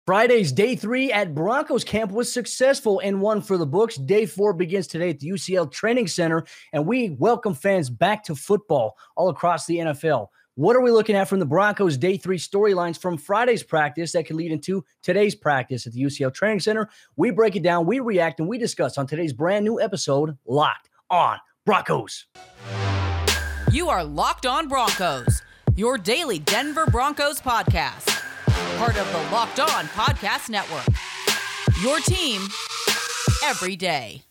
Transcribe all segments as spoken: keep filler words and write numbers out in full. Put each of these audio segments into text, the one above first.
Friday's day three at Broncos camp was successful and one for the books. Day four begins today at the U C L Training Center, and we welcome fans back to football all across the N F L. What are we looking at from the Broncos' day three storylines from Friday's practice that could lead into today's practice at the U C L Training Center? We break it down, we react, and we discuss on today's brand new episode, Locked On Broncos. You are Locked On Broncos, your daily Denver Broncos podcast. Part of the Locked On Podcast Network. Your team every day.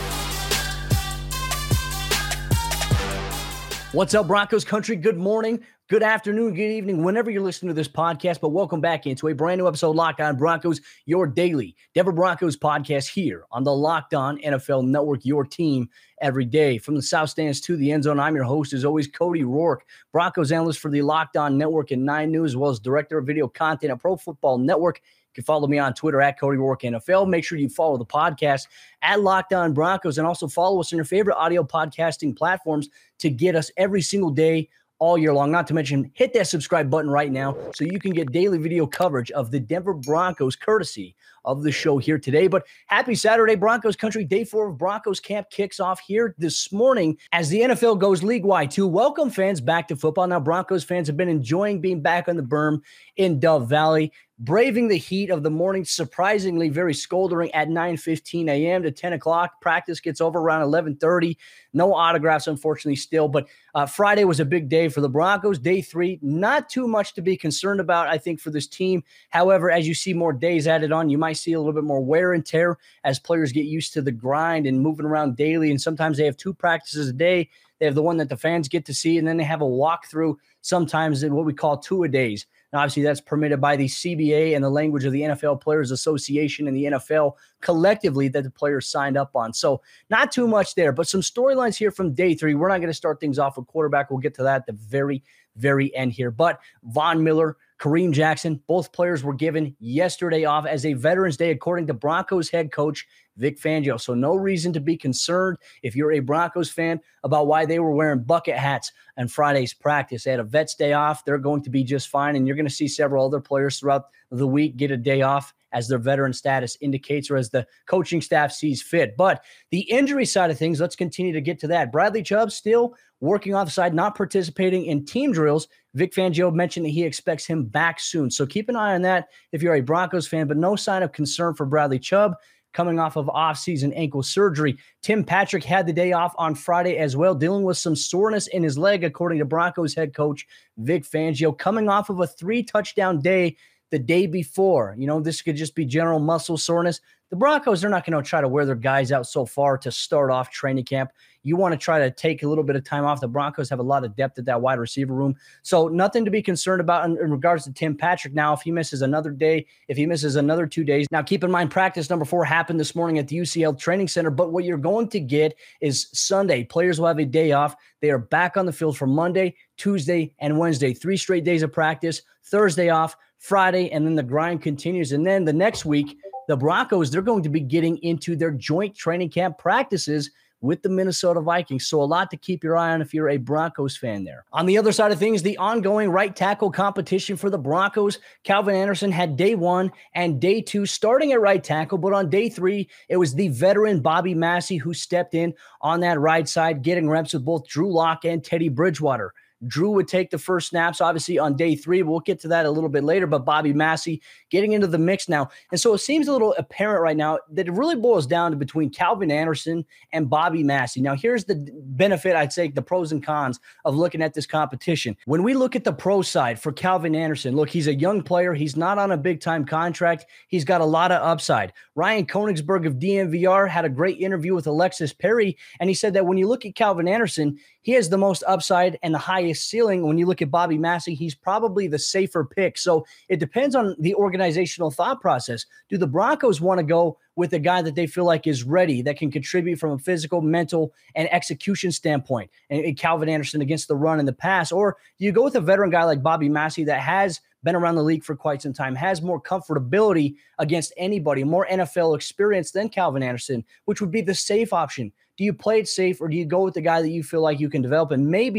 What's up, Broncos country? Good morning, good afternoon, good evening, whenever you're listening to this podcast. But welcome back into a brand new episode of Locked On Broncos, your daily Denver Broncos podcast here on the Locked On N F L Network, your team every day. From the South Stands to the end zone, I'm your host, as always, Cody Rourke, Broncos analyst for the Locked On Network and Nine News, as well as director of video content at Pro Football Network. You can follow me on Twitter at Cody Rourke N F L. Make sure you follow the podcast at Locked On Broncos, and also follow us on your favorite audio podcasting platforms to get us every single day all year long. Not to mention, hit that subscribe button right now so you can get daily video coverage of the Denver Broncos courtesy of the show here today. But happy Saturday, Broncos country. Day four of Broncos camp kicks off here this morning as the N F L goes league-wide to welcome fans back to football. Now, Broncos fans have been enjoying being back on the berm in Dove Valley, braving the heat of the morning, surprisingly very scoldering at nine fifteen a.m. to ten o'clock. Practice gets over around eleven thirty. No autographs, unfortunately, still. But uh, Friday was a big day for the Broncos. Day three, not too much to be concerned about, I think, for this team. However, as you see more days added on, you might see a little bit more wear and tear as players get used to the grind and moving around daily. And sometimes they have two practices a day. They have the one that the fans get to see, and then they have a walkthrough sometimes in what we call two-a-days. Now, obviously, that's permitted by the C B A and the language of the N F L Players Association and the N F L collectively that the players signed up on. So not too much there, but some storylines here from day three. We're not going to start things off with quarterback. We'll get to that at the very, very end here. But Von Miller, Kareem Jackson, both players were given yesterday off as a Veterans Day, according to Broncos head coach Vic Fangio. So no reason to be concerned if you're a Broncos fan about why they were wearing bucket hats on Friday's practice. They had a Vets Day off. They're going to be just fine, and you're going to see several other players throughout the week get a day off as their veteran status indicates or as the coaching staff sees fit. But the injury side of things, let's continue to get to that. Bradley Chubb still working offside, not participating in team drills. Vic Fangio mentioned that he expects him back soon. So keep an eye on that if you're a Broncos fan, but no sign of concern for Bradley Chubb coming off of off-season ankle surgery. Tim Patrick had the day off on Friday as well, dealing with some soreness in his leg, according to Broncos head coach Vic Fangio, coming off of a three-touchdown day the day before. You know, this could just be general muscle soreness. The Broncos, they're not going to try to wear their guys out so far to start off training camp. You want to try to take a little bit of time off. The Broncos have a lot of depth at that wide receiver room. So nothing to be concerned about in, in regards to Tim Patrick. Now, if he misses another day, if he misses another two days. Now, keep in mind, practice number four happened this morning at the U C L Training Center. But what you're going to get is Sunday. Players will have a day off. They are back on the field for Monday, Tuesday, and Wednesday. Three straight days of practice. Thursday off, Friday, and then the grind continues. And then the next week, the Broncos, they're going to be getting into their joint training camp practices with the Minnesota Vikings. So a lot to keep your eye on if you're a Broncos fan there. On the other side of things, the ongoing right tackle competition for the Broncos. Calvin Anderson had day one and day two starting at right tackle, but on day three, it was the veteran Bobby Massey who stepped in on that right side, getting reps with both Drew Lock and Teddy Bridgewater. Drew would take the first snaps, obviously, on day three. We'll get to that a little bit later, but Bobby Massey getting into the mix now. And so it seems a little apparent right now that it really boils down to between Calvin Anderson and Bobby Massey. Now, here's the benefit, I'd say, the pros and cons of looking at this competition. When we look at the pro side for Calvin Anderson, look, he's a young player. He's not on a big-time contract. He's got a lot of upside. Ryan Koenigsberg of D N V R had a great interview with Alexis Perry, and he said that when you look at Calvin Anderson, he has the most upside and the highest ceiling. When you look at Bobby Massey, he's probably the safer pick. So it depends on the organizational thought process. Do the Broncos want to go with a guy that they feel like is ready, that can contribute from a physical, mental, and execution standpoint, and, and Calvin Anderson against the run and the pass? Or do you go with a veteran guy like Bobby Massey that has been around the league for quite some time, has more comfortability against anybody, more N F L experience than Calvin Anderson, which would be the safe option? Do you play it safe, or do you go with the guy that you feel like you can develop and maybe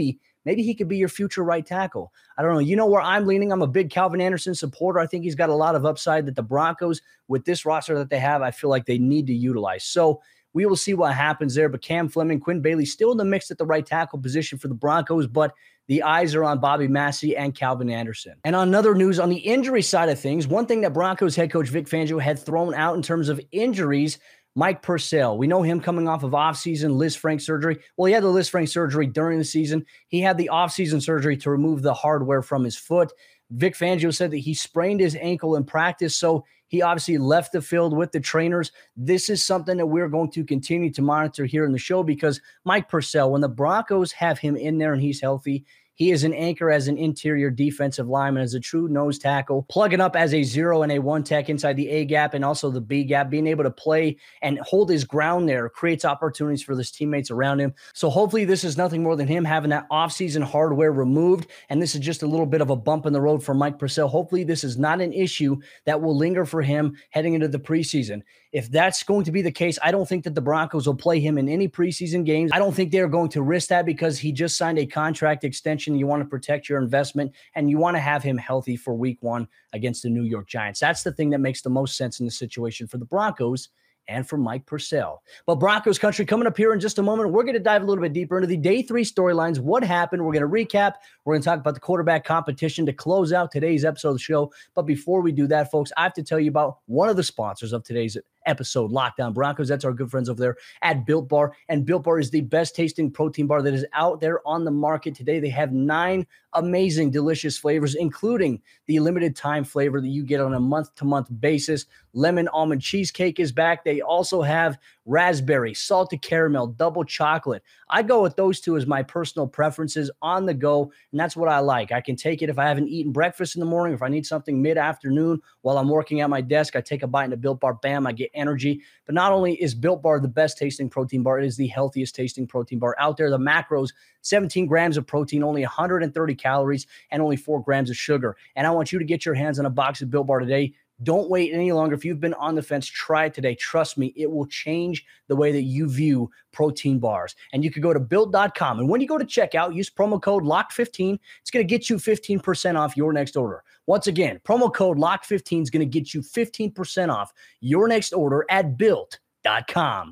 maybe he could be your future right tackle. I don't know. You know where I'm leaning? I'm a big Calvin Anderson supporter. I think he's got a lot of upside that the Broncos, with this roster that they have, I feel like they need to utilize. So we will see what happens there. But Cam Fleming, Quinn Bailey still in the mix at the right tackle position for the Broncos, but the eyes are on Bobby Massey and Calvin Anderson. And on another news, on the injury side of things, one thing that Broncos head coach Vic Fangio had thrown out in terms of injuries, Mike Purcell. We know him coming off of offseason Liz Frank surgery. Well, he had the Liz Frank surgery during the season. He had the offseason surgery to remove the hardware from his foot. Vic Fangio said that he sprained his ankle in practice, so he obviously left the field with the trainers. This is something that we're going to continue to monitor here in the show because Mike Purcell, when the Broncos have him in there and he's healthy, he is an anchor as an interior defensive lineman, as a true nose tackle, plugging up as a zero and a one tech inside the A gap and also the B gap, being able to play and hold his ground there creates opportunities for his teammates around him. So hopefully this is nothing more than him having that offseason hardware removed, and this is just a little bit of a bump in the road for Mike Purcell. Hopefully this is not an issue that will linger for him heading into the preseason. If that's going to be the case, I don't think that the Broncos will play him in any preseason games. I don't think they're going to risk that because he just signed a contract extension. You want to protect your investment, and you want to have him healthy for week one against the New York Giants. That's the thing that makes the most sense in the situation for the Broncos and for Mike Purcell. But Broncos country, coming up here in just a moment, we're going to dive a little bit deeper into the day three storylines. What happened? We're going to recap. We're going to talk about the quarterback competition to close out today's episode of the show. But before we do that, folks, I have to tell you about one of the sponsors of today's episode, Locked On Broncos. That's our good friends over there at Built Bar. And Built Bar is the best tasting protein bar that is out there on the market today. They have nine amazing, delicious flavors, including the limited time flavor that you get on a month-to-month basis. Lemon almond cheesecake is back. They also have raspberry, salted caramel, double chocolate. I go with those two as my personal preferences on the go, and that's what I like. I can take it if I haven't eaten breakfast in the morning, if I need something mid-afternoon while I'm working at my desk, I take a bite in a Built Bar, bam, I get energy. But not only is Built Bar the best tasting protein bar, it is the healthiest tasting protein bar out there. The macros, seventeen grams of protein, only one hundred thirty calories, and only four grams of sugar. And I want you to get your hands on a box of Built Bar today. Don't wait any longer. If you've been on the fence, try it today. Trust me, it will change the way that you view protein bars. And you can go to built dot com. And when you go to checkout, use promo code locked fifteen. It's going to get you fifteen percent off your next order. Once again, promo code locked fifteen is going to get you fifteen percent off your next order at built dot com.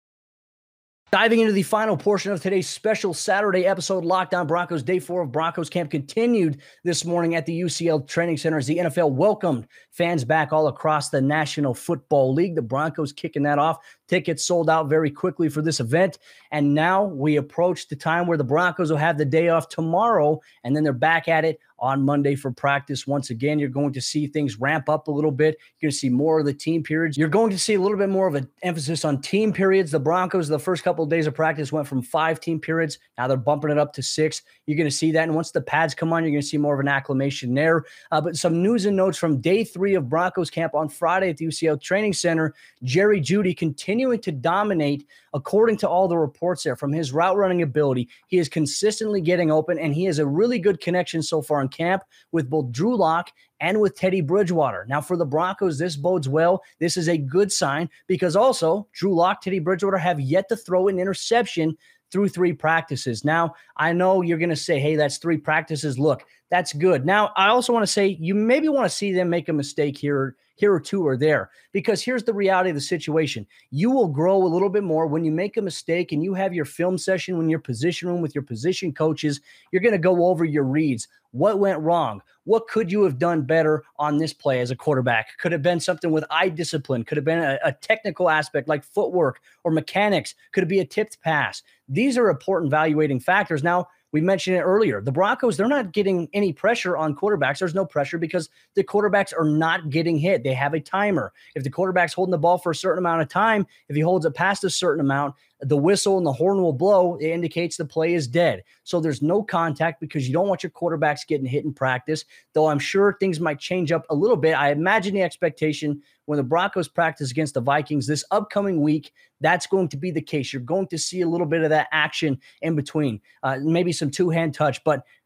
Diving into the final portion of today's special Saturday episode, Locked On Broncos, day four of Broncos camp continued this morning at the U C L Training Center as the N F L welcomed fans back all across the National Football League. The Broncos kicking that off. Tickets sold out very quickly for this event. And now we approach the time where the Broncos will have the day off tomorrow, and then they're back at it on Monday for practice. Once again, you're going to see things ramp up a little bit. You're going to see more of the team periods. You're going to see a little bit more of an emphasis on team periods. The Broncos, the first couple of days of practice went from five team periods. Now they're bumping it up to six. You're going to see that. And once the pads come on, you're going to see more of an acclimation there. Uh, but some news and notes from day three of Broncos camp on Friday at the U C L Training Center. Jerry Jeudy continuing to dominate according to all the reports there. From his route running ability, he is consistently getting open, and he has a really good connection so far in camp with both Drew Lock and with Teddy Bridgewater. Now, for the Broncos, this bodes well. This is a good sign because also Drew Lock, Teddy Bridgewater have yet to throw an interception through three practices. Now, I know you're going to say, hey, that's three practices. Look, that's good. Now, I also want to say you maybe want to see them make a mistake here, here or two or there, because here's the reality of the situation. You will grow a little bit more when you make a mistake and you have your film session, when you're position room with your position coaches, you're going to go over your reads. What went wrong? What could you have done better on this play as a quarterback? Could have been something with eye discipline. Could have been a, a technical aspect like footwork or mechanics. Could it be a tipped pass? These are important evaluating factors. Now, we mentioned it earlier. The Broncos, they're not getting any pressure on quarterbacks. There's no pressure because the quarterbacks are not getting hit. They have a timer. If the quarterback's holding the ball for a certain amount of time, if he holds it past a certain amount, the whistle and the horn will blow. It indicates the play is dead. So there's no contact because you don't want your quarterbacks getting hit in practice, though I'm sure things might change up a little bit. I imagine the expectation when the Broncos practice against the Vikings this upcoming week, that's going to be the case. You're going to see a little bit of that action in between, uh, maybe some two-hand touch, but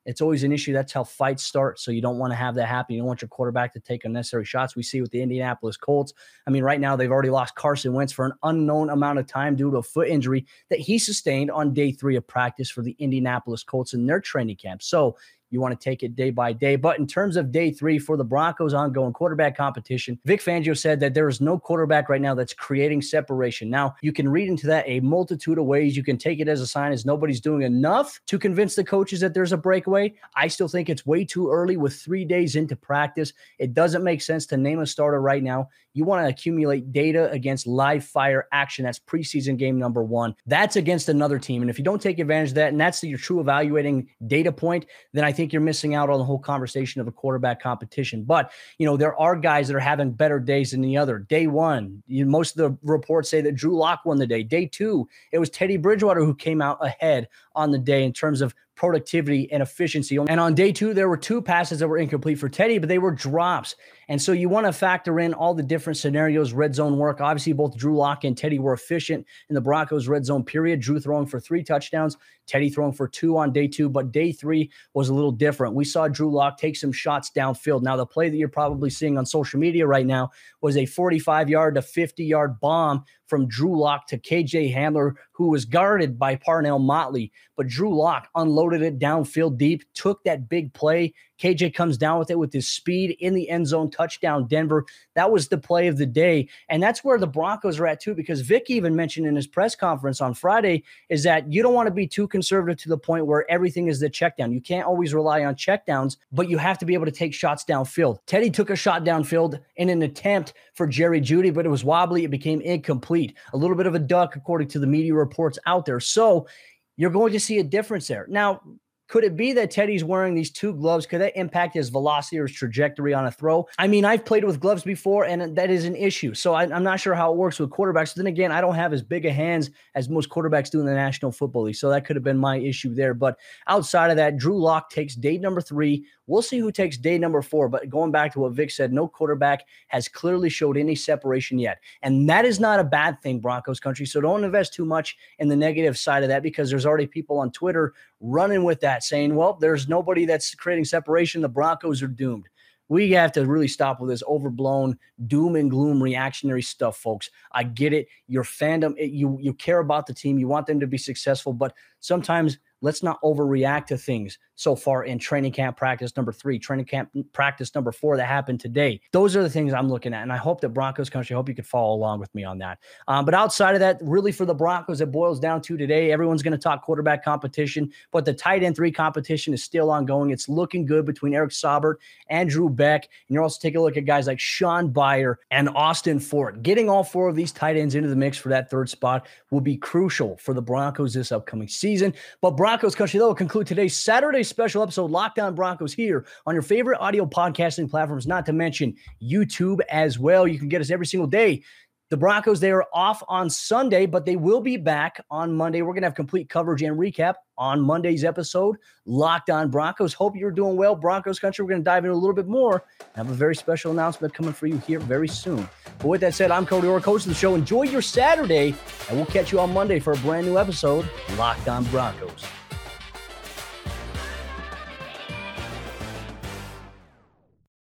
It's always an issue. That's how fights start. So you don't want to have that happen. You don't want your quarterback to take unnecessary shots. We see with the Indianapolis Colts. I mean, right now they've already lost Carson Wentz for an unknown amount of time due to a foot injury that he sustained on day three of practice for the Indianapolis Colts in their training camp. So you want to take it day by day. But in terms of day three for the Broncos' ongoing quarterback competition, Vic Fangio said that there is no quarterback right now that's creating separation. Now, you can read into that a multitude of ways. You can take it as a sign as nobody's doing enough to convince the coaches that there's a breakaway. I still think it's way too early with three days into practice. It doesn't make sense to name a starter right now. You want to accumulate data against live fire action. That's preseason game number one. That's against another team. And if you don't take advantage of that, and that's your true evaluating data point, then I think you're missing out on the whole conversation of a quarterback competition. But, you know, there are guys that are having better days than the other. Day one, you, most of the reports say that Drew Lock won the day. Day two, it was Teddy Bridgewater who came out ahead on the day in terms of productivity and efficiency. And on day two, there were two passes that were incomplete for Teddy, but they were drops. And so you want to factor in all the different scenarios, red zone work. Obviously, both Drew Lock and Teddy were efficient in the Broncos' red zone period. Drew throwing for three touchdowns, Teddy throwing for two on day two, but day three was a little different. We saw Drew Lock take some shots downfield. Now, the play that you're probably seeing on social media right now was a forty-five-yard to fifty-yard bomb from Drew Lock to K J Hamler, who was guarded by Parnell Motley. But Drew Lock unloaded it downfield deep, took that big play. K J comes down with it with his speed in the end zone, touchdown Denver. That was the play of the day. And that's where the Broncos are at too, because Vic even mentioned in his press conference on Friday is that you don't want to be too conservative to the point where everything is the check down. You can't always rely on check downs, but you have to be able to take shots downfield. Teddy took a shot downfield in an attempt for Jerry Jeudy, but it was wobbly. It became incomplete. A little bit of a duck, according to the media reports out there. So you're going to see a difference there. Now, could it be that Teddy's wearing these two gloves? Could that impact his velocity or his trajectory on a throw? I mean, I've played with gloves before, and that is an issue. So I, I'm not sure how it works with quarterbacks. Then again, I don't have as big a hands as most quarterbacks do in the National Football League. So that could have been my issue there. But outside of that, Drew Lock takes day number three. We'll see who takes day number four. But going back to what Vic said, no quarterback has clearly showed any separation yet. And that is not a bad thing, Broncos country. So don't invest too much in the negative side of that, because there's already people on Twitter running with that, saying, well, there's nobody that's creating separation. The Broncos are doomed. We have to really stop with this overblown doom and gloom reactionary stuff, folks. I get it. Your fandom, it, you, you care about the team. You want them to be successful, but sometimes let's not overreact to things so far in training camp practice number three, training camp practice number four that happened today. Those are the things I'm looking at, and I hope that Broncos country, I hope you could follow along with me on that. Um, but outside of that, really for the Broncos, it boils down to today, everyone's going to talk quarterback competition, but the tight end three competition is still ongoing. It's looking good between Eric Saubert and Drew Beck, and you're also taking a look at guys like Sean Byer and Austin Fort. Getting all four of these tight ends into the mix for that third spot will be crucial for the Broncos this upcoming season. But Broncos country, that will conclude today's Saturday special episode, Locked On Broncos, here on your favorite audio podcasting platforms, not to mention YouTube as well. You can get us every single day. The Broncos, they are off on Sunday, but they will be back on Monday. We're going to have complete coverage and recap on Monday's episode, Locked On Broncos. Hope you're doing well, Broncos country. We're going to dive in a little bit more. I have a very special announcement coming for you here very soon. But with that said, I'm Cody Orr, host of the show. Enjoy your Saturday, and we'll catch you on Monday for a brand new episode, Locked On Broncos.